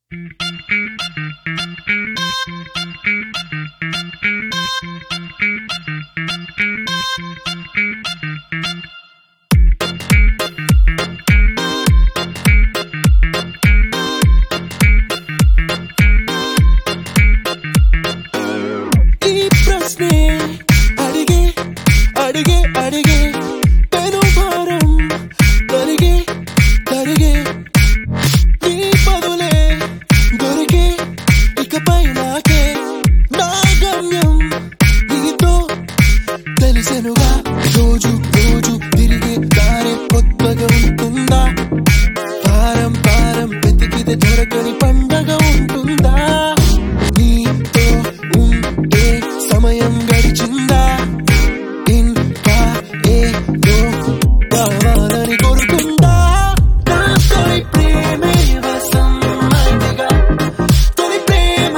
అడిగే పెను భారం కరిగే కరిగే నీ బదులే దొరికే ఇకపై నాకే నా గమ్యం నీతో తెలిసెనుగా రోజు రోజు తిరిగే దారి కొత్తగా ఉంటుందా పారం పారం వెతికితే దొరకని పండగ ఉంటుందా నీతో ఉంటే సమయం గడిచిందా ఇంకా ఏదో కావాలని కోరుకుందా నా తొలి ప్రేమే వసంతగా తొలి ప్రేమ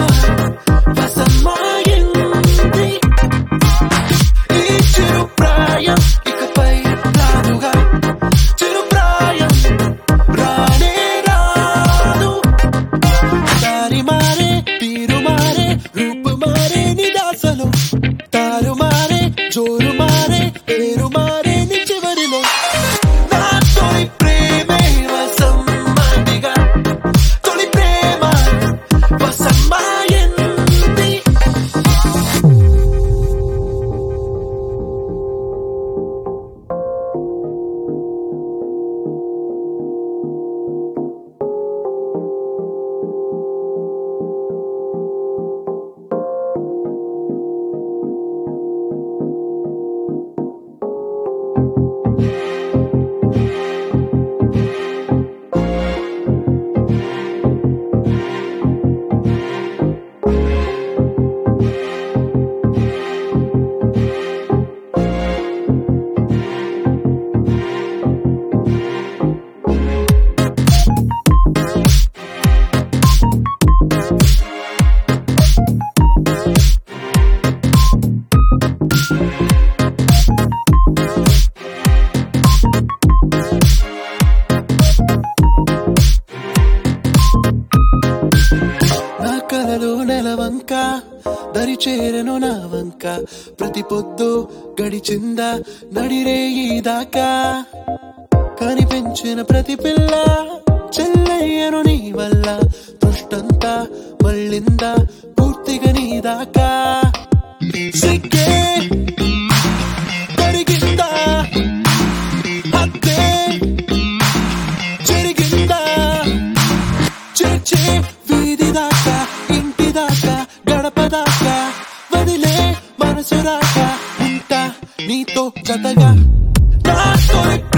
వసంతమైంది ఈ చిరు ప్రాయం ఇకపై రాదుగా చిరు ప్రాయం రానే రాదు దారి మారే తీరు మారే రూపు మారే నిదాసలో తారు మారే జోరు మారే పేరు మారే నీ చివరిలో నా తొలి ప్రేమే వసంతగా తొలి ప్రేమ వసంతమైంది నా కలలో నెలవంక దరి చేరను నా వంక ప్రతి పొద్దు గడిచిందా నడిరేయి దాకా కనిపించిన ప్రతి పిల్ల చెల్లయ్యను నీ వల్ల దృష్టంతా మళ్ళిందా పూర్తిగా నీ దాకా సిగ్గే కరిగిందా అత్తే జరిగిందా చేర్చే వీధి దాకా ఇంటి దాకా గడప దాకా వదిలే మనసు రాక ఉంటా నీతో జతగా నా తొలి